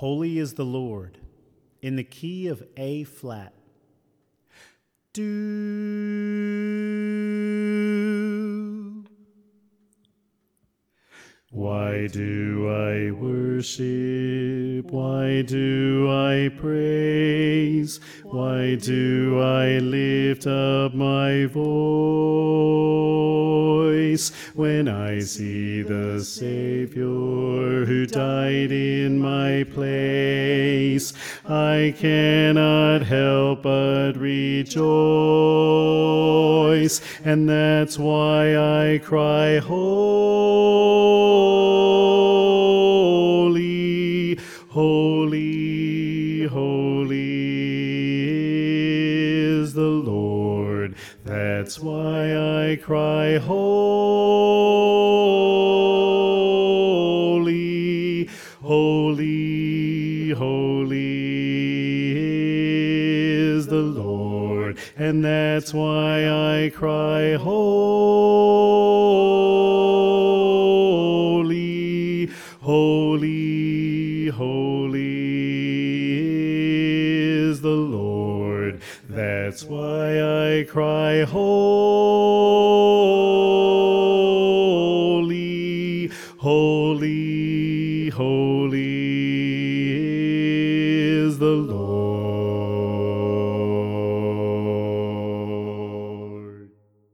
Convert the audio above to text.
Holy is the Lord, in the key of A flat. Do. Why do I worship? Why do I praise? Why do I lift up my voice when I see the Savior who died in my place? I cannot help but rejoice, and that's why I cry, holy, holy, holy is the Lord. That's why I cry, holy, holy, holy is the Lord. And that's why I cry, holy, holy, holy is the Lord. That's why I cry, holy, holy, holy